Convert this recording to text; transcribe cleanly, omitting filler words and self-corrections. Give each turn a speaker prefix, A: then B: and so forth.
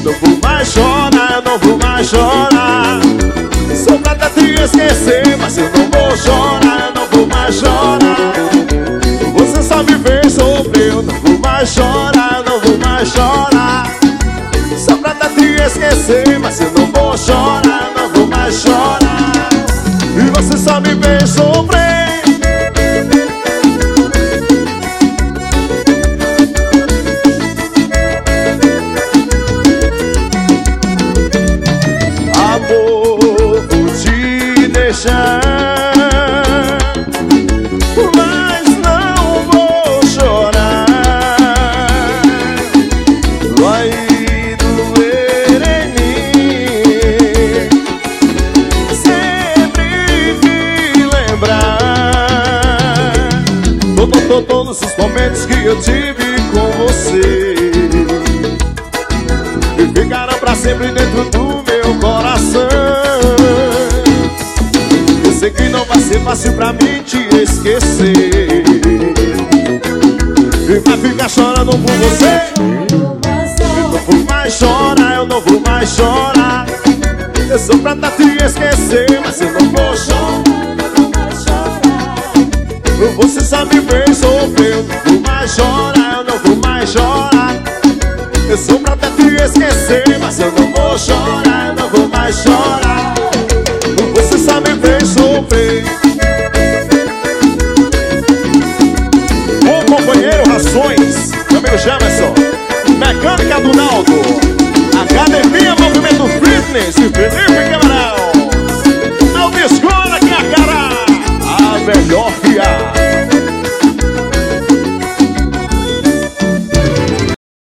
A: não vou mais chorar, eu não vou mais chorar. Sou pra até te esquecer, mas eu não vou chorar, eu não vou mais chorar. Você só me fez sofrer, eu não vou mais chorar, eu não vou mais chorar. Só pra até te esquecer, mas eu não vou chorar, eu não vou mais chorar. E você só me fez sofrer. Mas não vou chorar. Vai doer em mim sempre te lembrar. Todos os momentos que eu tive com você e ficarão pra sempre dentro do meu coração. Sei que não vai ser fácil pra mim te esquecer e vai ficar chorando por você. Eu não vou mais chorar, eu não vou mais chorar. Eu sou pra te esquecer, mas eu não vou chorar. Você só me fez sofrer, eu não vou mais chorar, eu não vou mais chorar. Eu sou pra te esquecer, mas eu não vou chorar, eu não vou mais chorar. Você só me fez sofrer. Bom companheiro, Rações, meu amigo Jamerson, Mecânica do Naldo, Academia Movimento Fitness e Felipe Camarão. Autoescola que é a cara, a melhor que há.